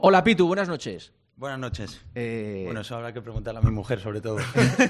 Hola, Pitu, buenas noches. Buenas noches. Bueno, eso habrá que preguntarle a mi mujer, sobre todo.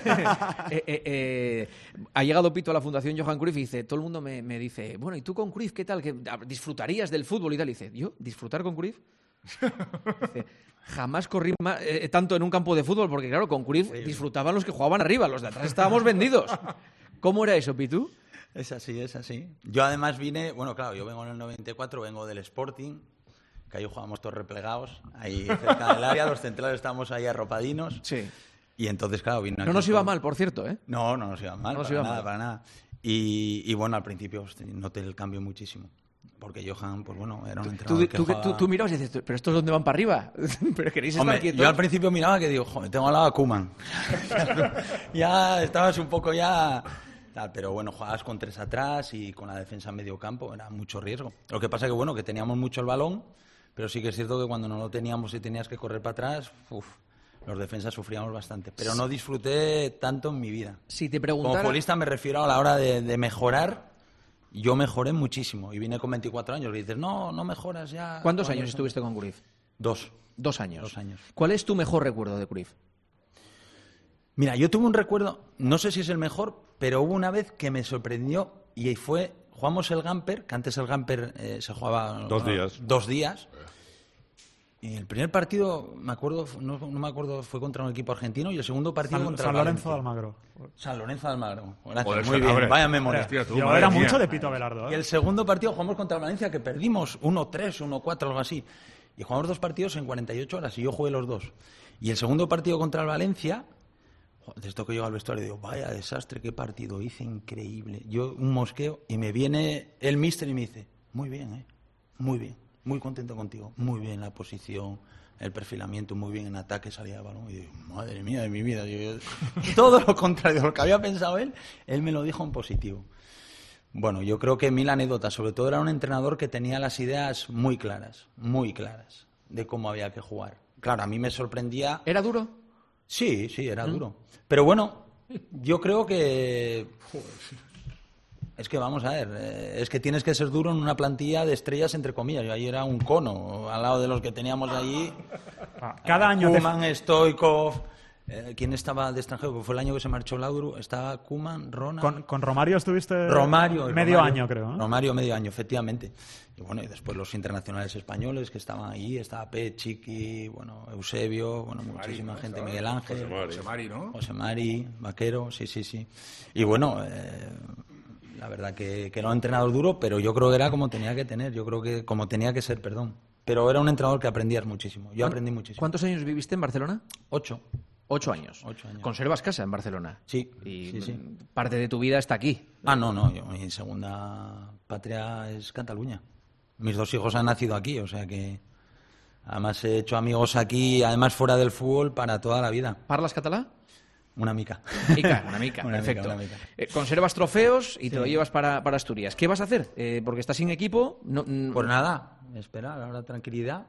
Ha llegado Pitu a la Fundación Johan Cruyff y dice, todo el mundo me dice, bueno, ¿y tú con Cruyff qué tal? ¿Disfrutarías del fútbol y tal? Y dice, ¿yo? ¿Disfrutar con Cruyff? Dice, jamás corrí tanto en un campo de fútbol, porque claro, con Cruyff disfrutaban los que jugaban arriba, los de atrás estábamos vendidos. ¿Cómo era eso, Pitu? Es así, es así. Yo además vine, bueno, claro, yo vengo en el 94, vengo del Sporting, que ahí jugábamos todos replegados, ahí cerca del área, los centrales estábamos ahí arropadinos. Sí. Y entonces, claro, vino aquí. No nos iba mal, por cierto, ¿eh? No nos iba mal, no nos para iba nada, mal. para nada. Y bueno, al principio noté el cambio muchísimo. Porque Johan, pues bueno, era un entrenador que jugaba... Tú mirabas y dices, ¿pero estos dónde van para arriba? ¿Pero queréis estar Hombre, quietos? yo al principio miraba que digo, joder, tengo al lado a Koeman. Ya estabas un poco ya... Pero bueno, jugabas con tres atrás y con la defensa en medio campo, era mucho riesgo. Lo que pasa que, bueno, que teníamos mucho el balón, pero sí que es cierto que cuando no lo teníamos y tenías que correr para atrás, los defensas sufríamos bastante. Pero no disfruté tanto en mi vida. Si te preguntara... Como futbolista me refiero a la hora de mejorar, yo mejoré muchísimo. Y vine con 24 años y dices, no mejoras ya. ¿Cuántos años estuviste con Cruyff? 2. 2 años. 2 años. ¿Cuál es tu mejor recuerdo de Cruyff? Mira, yo tuve un recuerdo, no sé si es el mejor, pero hubo una vez que me sorprendió y jugamos el Gamper, que antes el Gamper se jugaba 2 días. 2 días. Y el primer partido, me acuerdo, no me acuerdo, fue contra un equipo argentino y el segundo partido contra San el Lorenzo de Valencia. Almagro. San Lorenzo de Almagro. Gracias, Joder, muy bien, hombre. vaya memoria. Hostia, tú, Yo madre era mía. mucho de Pito Abelardo. Y el segundo partido jugamos contra el Valencia, que perdimos 1-3, 1-4, algo así. Y jugamos 2 partidos en 48 horas y yo jugué los 2. Y el segundo partido contra el Valencia, de esto que llego al vestuario, digo, vaya desastre, qué partido hice, increíble. Yo un mosqueo y me viene el míster y me dice, muy bien, muy bien, muy contento contigo, muy bien la posición, el perfilamiento, muy bien en ataque, salida de balón. Y digo, madre mía de mi vida. Todo lo contrario de lo que había pensado él me lo dijo en positivo. Bueno, yo creo que 1000 anécdotas, sobre todo era un entrenador que tenía las ideas muy claras, de cómo había que jugar. Claro, a mí me sorprendía... ¿Era duro? Sí, era duro. Pero bueno, yo creo que... Es que vamos a ver, es que tienes que ser duro en una plantilla de estrellas, entre comillas. Yo ahí era un cono, al lado de los que teníamos allí. Cada año Koeman, Stoichkov... ¿Quién estaba de extranjero? Porque fue el año que se marchó Laudrup. Estaba Koeman, Ronald... Con Romario estuviste Romario, año, creo. ¿eh? Romario, medio año, efectivamente. Y bueno, y después los internacionales españoles que estaban ahí. Estaba Chiqui, bueno, Eusebio, bueno, muchísima gente, Miguel Ángel. José Mari, ¿no? José Mari, Vaquero, sí. Y bueno, la verdad que era un entrenador duro, pero yo creo que era como tenía que ser, perdón. Pero era un entrenador que aprendías muchísimo. Yo aprendí muchísimo. ¿Cuántos años viviste en Barcelona? 8. 8 años. 8 años. ¿Conservas casa en Barcelona? Sí, Y sí. parte de tu vida está aquí. Mi segunda patria es Cataluña. Mis 2 hijos han nacido aquí, o sea que además he hecho amigos aquí, además fuera del fútbol, para toda la vida. ¿Parlas catalá? Una mica. Una mica, perfecto. Una mica. Conservas trofeos y te lo llevas para Asturias. ¿Qué vas a hacer? Porque estás sin equipo. Pues nada, esperar, ahora tranquilidad.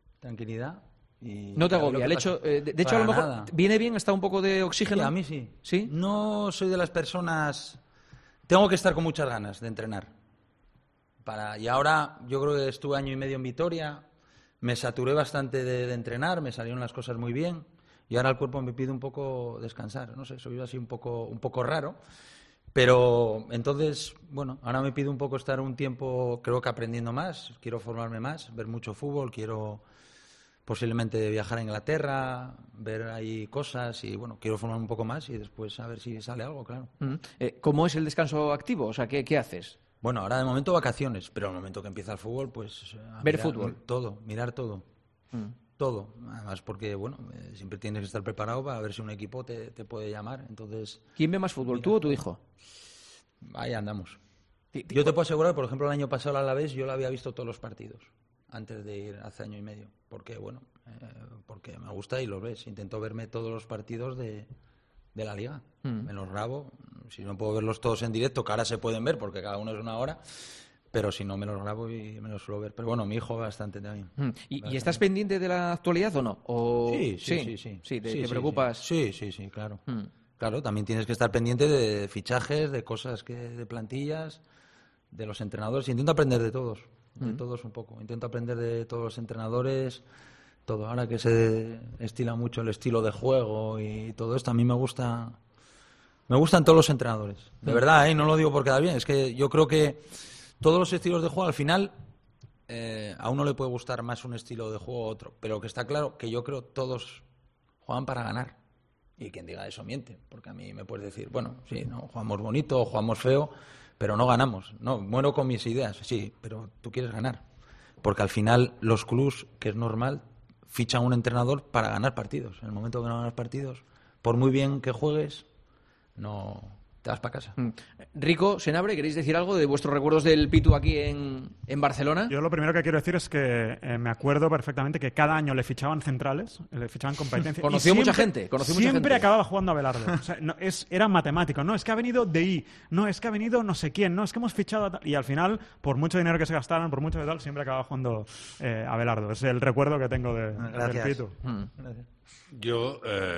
Y No te a ver lo agobia. que El hecho, pasa. de hecho, a lo Para mejor nada. viene bien, está un poco de oxígeno. Sí, a mí sí. ¿Sí? No soy de las personas... Tengo que estar con muchas ganas de entrenar. Y ahora yo creo que estuve 1 año y medio en Vitoria, me saturé bastante de entrenar, me salieron las cosas muy bien y ahora el cuerpo me pide un poco descansar. No sé, soy así un poco raro. Pero entonces, bueno, ahora me pide un poco estar un tiempo, creo que aprendiendo más, quiero formarme más, ver mucho fútbol, quiero posiblemente viajar a Inglaterra, ver ahí cosas y bueno, quiero formarme un poco más y después a ver si sale algo, claro. ¿Cómo es el descanso activo? O sea, ¿qué haces? Bueno, ahora de momento vacaciones, pero al momento que empieza el fútbol, pues... Ver fútbol. Mirar todo. Todo. Además porque, bueno, siempre tienes que estar preparado para ver si un equipo te puede llamar, entonces... ¿Quién ve más fútbol, tú o tu hijo? Ahí andamos. Yo te puedo asegurar, por ejemplo, el año pasado al Alavés yo lo había visto todos los partidos, antes de ir hace 1 año y medio, porque, bueno, porque me gusta y los ves. Intento verme todos los partidos de la Liga. Me los grabo. Si no puedo verlos todos en directo, que ahora se pueden ver, porque cada uno es 1 hora, pero si no, me los grabo y me los suelo ver. Pero bueno, mi hijo bastante también. ¿Y estás pendiente de la actualidad o no? Sí. ¿Te preocupas? Sí, claro. Claro, también tienes que estar pendiente de fichajes, de cosas de plantillas, de los entrenadores. Intento aprender de todos un poco. Intento aprender de todos los entrenadores, Todo. Ahora que se estila mucho el estilo de juego y todo esto, a mí me gustan todos los entrenadores. De verdad, no lo digo por quedar bien. Es que yo creo que todos los estilos de juego, al final, a uno le puede gustar más un estilo de juego u otro. Pero que está claro que yo creo todos juegan para ganar. Y quien diga eso miente. Porque a mí me puedes decir, bueno, sí, no jugamos bonito o jugamos feo, pero no ganamos. No, muero con mis ideas, sí, pero tú quieres ganar. Porque al final los clubs, que es normal, fichan un entrenador para ganar partidos. En el momento que no ganas partidos, por muy bien que juegues, no te vas para casa. Rico, Senabre, ¿queréis decir algo de vuestros recuerdos del Pitu aquí en Barcelona? Yo lo primero que quiero decir es que me acuerdo perfectamente que cada año le fichaban centrales, le fichaban competencia. Conoció mucha gente. Siempre acababa jugando a Abelardo. O sea, era matemático. No, es que ha venido DI. No, es que ha venido no sé quién. No, es que hemos fichado a y al final, por mucho dinero que se gastaran, por mucho de tal, siempre acababa jugando a Abelardo. Es el recuerdo que tengo del Pitu. Gracias. Yo,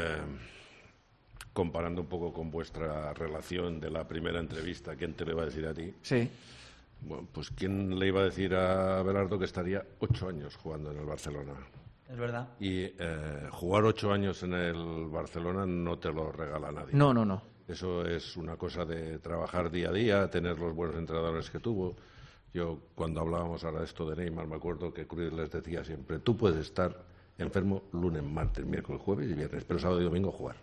comparando un poco con vuestra relación de la primera entrevista, ¿quién te le va a decir a ti? Sí. Bueno, pues ¿quién le iba a decir a Abelardo que estaría 8 años jugando en el Barcelona? Es verdad. Y jugar 8 años en el Barcelona no te lo regala nadie. No. Eso es una cosa de trabajar día a día, tener los buenos entrenadores que tuvo. Yo, cuando hablábamos ahora de esto de Neymar, me acuerdo que Cruyff les decía siempre, tú puedes estar enfermo lunes, martes, miércoles, jueves y viernes, pero sábado y domingo jugar.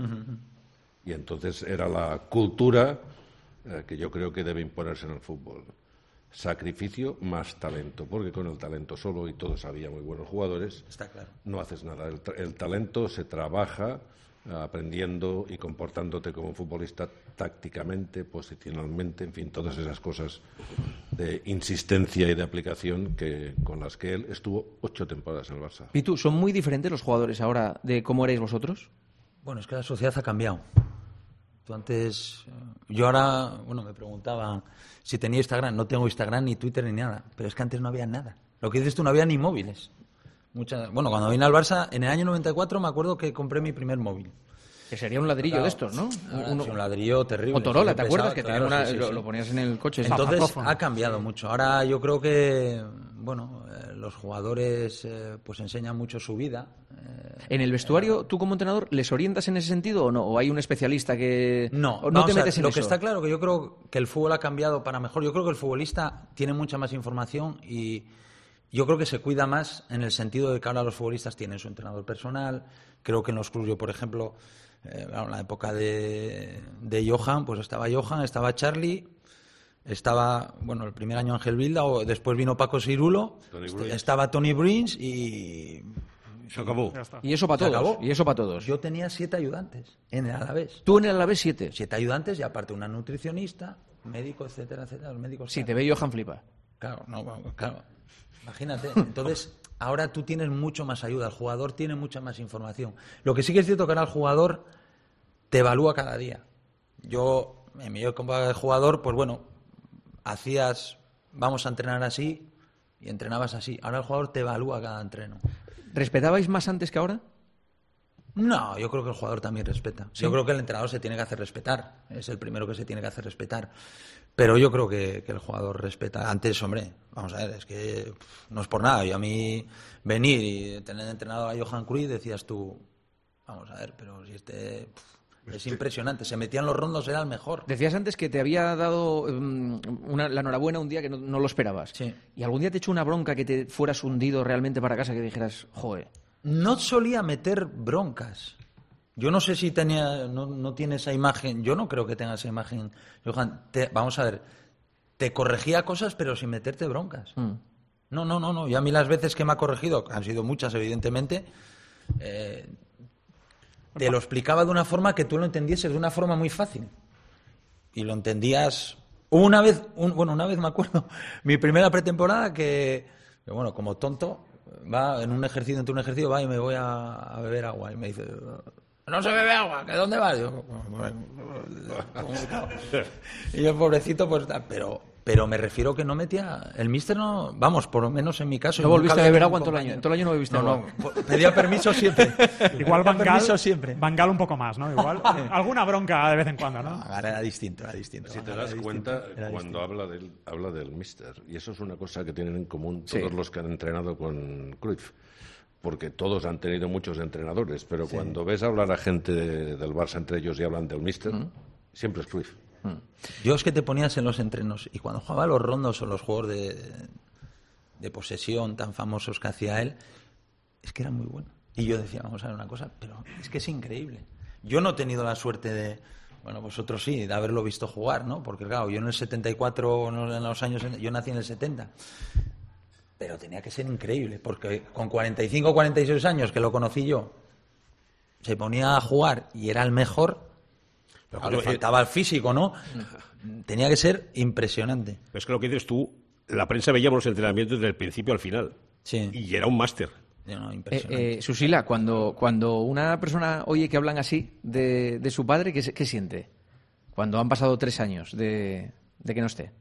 Y entonces era la cultura que yo creo que debe imponerse en el fútbol. Sacrificio más talento, porque con el talento solo, y todos había muy buenos jugadores, Está claro. no haces nada. El talento se trabaja aprendiendo y comportándote como futbolista tácticamente, posicionalmente, en fin, todas esas cosas de insistencia y de aplicación con las que él estuvo 8 temporadas en el Barça. Pitu, ¿son muy diferentes los jugadores ahora de cómo erais vosotros? Bueno, es que la sociedad ha cambiado. Tú antes... Yo ahora, bueno, me preguntaba si tenía Instagram. No tengo Instagram, ni Twitter, ni nada. Pero es que antes no había nada. Lo que dices tú, no había ni móviles. Bueno, cuando vine al Barça, en el año 94 me acuerdo que compré mi primer móvil. Que sería un ladrillo Claro, de estos, ¿no? Un ladrillo terrible. Motorola, ¿te pesado, acuerdas? Que claro, tenía sí, sí. lo ponías en el coche. Entonces Zapatófono. ha cambiado mucho. Ahora yo creo que, bueno, los jugadores pues enseñan mucho su vida. ¿En el vestuario, tú como entrenador, les orientas en ese sentido o no? ¿O hay un especialista que No, o no te metes en lo eso? que está claro que yo creo que el fútbol ha cambiado para mejor. Yo creo que el futbolista tiene mucha más información y yo creo que se cuida más en el sentido de que ahora los futbolistas tienen su entrenador personal. Creo que en los clubes, yo por ejemplo, en la época de Johan, pues estaba Johan, estaba Charlie, estaba, bueno, el primer año Ángel Vilda, o después vino Paco Cirulo, Tony Bruins. estaba Tony Bruins y Se acabó. Ya está. Y eso para Se todos. acabó. Y eso para todos. yo tenía 7 ayudantes en el Alavés. Tú en el Alavés 7. 7 ayudantes y aparte una nutricionista, médico, etcétera, etcétera. Los médicos. Si te ve Johan flipa. Claro, no, claro. Imagínate. Entonces, ahora tú tienes mucho más ayuda. El jugador tiene mucha más información. Lo que sí que es cierto que ahora el jugador te evalúa cada día. Yo, en mi época de jugador, pues bueno, vamos a entrenar así y entrenabas así. Ahora el jugador te evalúa cada entreno. ¿Respetabais más antes que ahora? No, yo creo que el jugador también respeta. ¿Sí? Yo creo que el entrenador se tiene que hacer respetar. Es el primero que se tiene que hacer respetar. Pero yo creo que el jugador respeta. Antes, hombre, vamos a ver, es que no es por nada. Yo a mí venir y tener entrenado a Johan Cruyff decías tú, vamos a ver, pero si es impresionante. Se metían los rondos, era el mejor. Decías antes que te había dado la enhorabuena un día que no lo esperabas. Sí. ¿Y algún día te echó una bronca que te fueras hundido realmente para casa que dijeras, joder? No solía meter broncas. Yo no sé si no tiene esa imagen. Yo no creo que tenga esa imagen, Johan. Vamos a ver, te corregía cosas pero sin meterte broncas. No. Y a mí las veces que me ha corregido, han sido muchas evidentemente, te lo explicaba de una forma que tú lo entendieses de una forma muy fácil. Y lo entendías. Una vez me acuerdo, mi primera pretemporada que bueno, como tonto, va entre un ejercicio, va y me voy a beber agua. Y me dice, no se bebe agua, ¿que dónde vas? Y yo, pobrecito, pues, pero me refiero que no metía, el míster no, vamos, por lo menos en mi caso. ¿No nunca volviste a había beber tenido agua un en todo el año? compañero. En todo el año no bebiste agua. No, pedía permiso siempre. Igual Pedía permiso Van siempre. Gaal un poco más, ¿no? Igual alguna bronca de vez en cuando, ¿no? Ahora era distinto. Si te das cuenta, cuando habla del míster, y eso es una cosa que tienen en común todos los que han entrenado con Cruyff. porque todos han tenido muchos entrenadores, pero cuando ves hablar a gente del Barça entre ellos y hablan del míster, siempre es Cruyff. Yo es que te ponías en los entrenos y cuando jugaba los rondos o los juegos de posesión tan famosos que hacía él, es que era muy bueno. Y yo decía, vamos a ver una cosa, pero es que es increíble. Yo no he tenido la suerte de, bueno, vosotros sí, de haberlo visto jugar, ¿no? Porque claro, yo en el 74, en los años, yo nací en el 70. Pero tenía que ser increíble, porque con 45 o 46 años que lo conocí yo, se ponía a jugar y era el mejor. Pero le faltaba el físico, ¿no? Tenía que ser impresionante. Pero es que lo que dices tú, la prensa veíamos los entrenamientos desde el principio al final. Sí. Y era un máster. No, impresionante. Susila, cuando una persona oye que hablan así de su padre, ¿qué siente? Cuando han pasado 3 años de que no esté.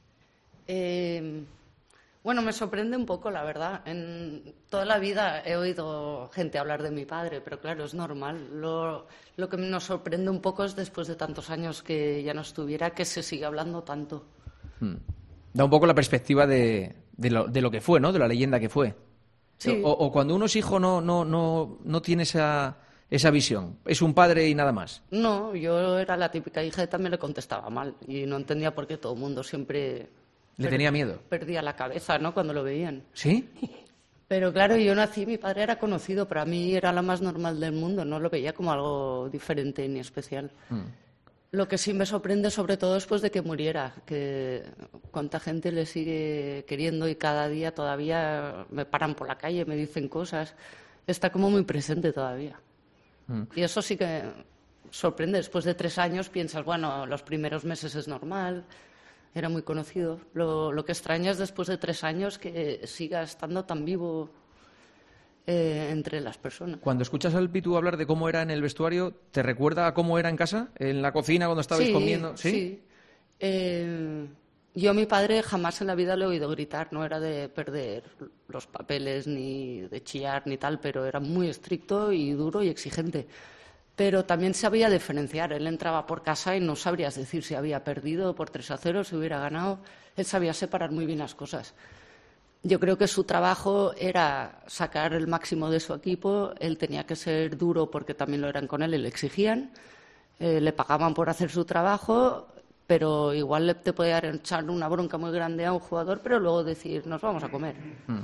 Bueno, me sorprende un poco, la verdad. En toda la vida he oído gente hablar de mi padre, pero claro, es normal. Lo que nos sorprende un poco es después de tantos años que ya no estuviera, que se sigue hablando tanto. Da un poco la perspectiva de lo que fue, ¿no? De la leyenda que fue. Sí. O cuando uno es hijo no tiene esa visión. Es un padre y nada más. No, yo era la típica hija y también le contestaba mal. Y no entendía por qué todo el mundo siempre... Le tenía miedo. Perdía la cabeza, ¿no? Cuando lo veían. ¿Sí? Pero claro, yo nací, mi padre era conocido, para mí era lo más normal del mundo, no lo veía como algo diferente ni especial. Lo que sí me sorprende sobre todo es pues de que muriera, que cuánta gente le sigue queriendo y cada día todavía me paran por la calle, me dicen cosas, está como muy presente todavía. Y eso sí que sorprende, después de 3 años piensas, bueno, los primeros meses es normal, era muy conocido. Lo que extraña es después de 3 años que siga estando tan vivo entre las personas. Cuando escuchas al Pitu hablar de cómo era en el vestuario, ¿te recuerda a cómo era en casa? ¿En la cocina cuando estabais comiendo? Sí. Yo a mi padre jamás en la vida le he oído gritar, no era de perder los papeles ni de chillar ni tal, pero era muy estricto y duro y exigente. Pero también sabía diferenciar. Él entraba por casa y no sabrías decir si había perdido por 3-0, si hubiera ganado. Él sabía separar muy bien las cosas. Yo creo que su trabajo era sacar el máximo de su equipo. Él tenía que ser duro porque también lo eran con él y le exigían. Le pagaban por hacer su trabajo, pero igual te podía echar una bronca muy grande a un jugador, pero luego decir, nos vamos a comer.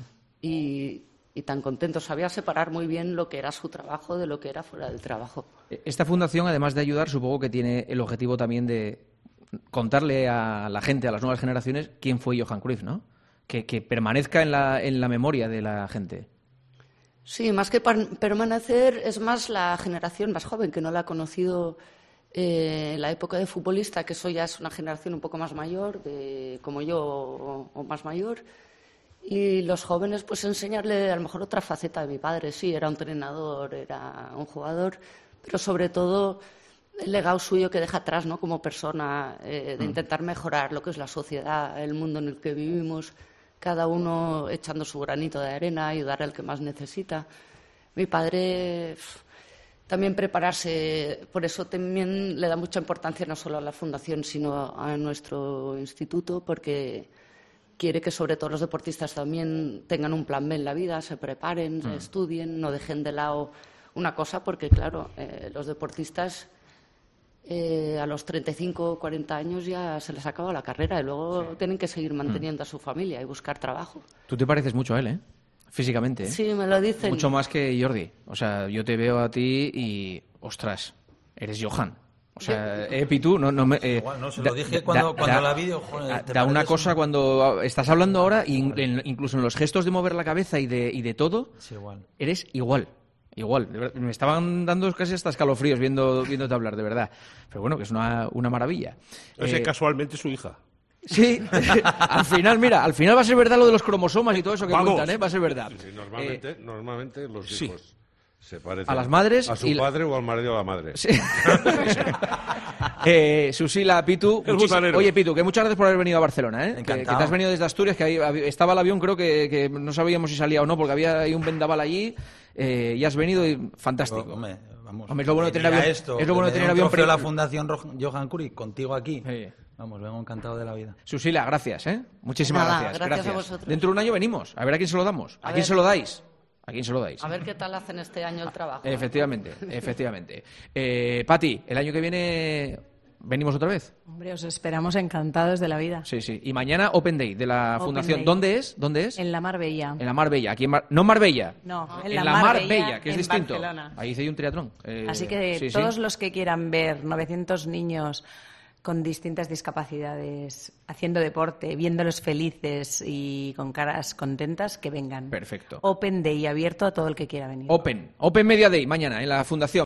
Y tan contento, sabía separar muy bien lo que era su trabajo de lo que era fuera del trabajo. Esta fundación, además de ayudar, supongo que tiene el objetivo también de contarle a la gente, a las nuevas generaciones, quién fue Johan Cruyff, ¿no? Que permanezca en la memoria de la gente. Sí, más que permanecer, es más la generación más joven que no la ha conocido en la época de futbolista, que eso ya es una generación un poco más mayor, como yo o más mayor. Y los jóvenes, pues enseñarle a lo mejor otra faceta de mi padre. Sí, era un entrenador, era un jugador, pero sobre todo el legado suyo que deja atrás, ¿no? Como persona, de intentar mejorar lo que es la sociedad, el mundo en el que vivimos, cada uno echando su granito de arena, ayudar al que más necesita. Mi padre también prepararse, por eso también le da mucha importancia no solo a la fundación, sino a nuestro instituto, porque quiere que sobre todo los deportistas también tengan un plan B en la vida, se preparen, se estudien, no dejen de lado una cosa, porque claro, los deportistas a los 35 o 40 años ya se les acaba la carrera y luego tienen que seguir manteniendo a su familia y buscar trabajo. Tú te pareces mucho a él, ¿eh? Físicamente, ¿eh? Sí, me lo dicen. Mucho más que Jordi. O sea, yo te veo a ti y, ostras, eres Johan. O sea, Pitu, no me... Igual, no, se lo dije cuando la vi, joder, da una cosa cuando estás hablando ahora, incluso en los gestos de mover la cabeza y de todo, sí, igual. Eres igual. Igual. De verdad, me estaban dando casi hasta escalofríos viéndote hablar, de verdad. Pero bueno, que es una maravilla. Ese casualmente su hija. Sí, al final va a ser verdad lo de los cromosomas y todo eso que cuentan, ¿eh? Va a ser verdad. Sí, normalmente los hijos se parecen a las madres, a su padre o al marido o a la madre. Sí. Susila, Pitu, oye Pitu, que muchas gracias por haber venido a Barcelona, ¿eh? Que te has venido desde Asturias, que ahí estaba el avión, creo que no sabíamos si salía o no, porque había ahí un vendaval allí, y has venido y fantástico. Hombre, vamos. Hombre, es lo bueno de tener avión. Es lo bueno de tener avión. Pero la Fundación Johan Cruyff contigo aquí. Sí. Vamos, vengo encantado de la vida. Susila, gracias, ¿eh? Muchísimas gracias. Gracias a vosotros. Dentro de un año venimos, a ver a quién se lo damos. ¿A quién se lo dais? ¿A quién se lo dais? A ver qué tal hacen este año el trabajo. Efectivamente. Pati, el año que viene venimos otra vez. Hombre, os esperamos encantados de la vida. Sí. Y mañana Open Day de la Open Fundación. Day. ¿Dónde es? En la Marbella. En la Marbella. Aquí no Marbella. No, En la Marbella, que es en distinto. Barcelona. Ahí hice yo un triatlón. Así que sí. todos los que quieran ver 900 niños con distintas discapacidades haciendo deporte, viéndolos felices y con caras contentas, que vengan. Perfecto. Open Day, abierto a todo el que quiera venir. Open Media Day mañana en la Fundación.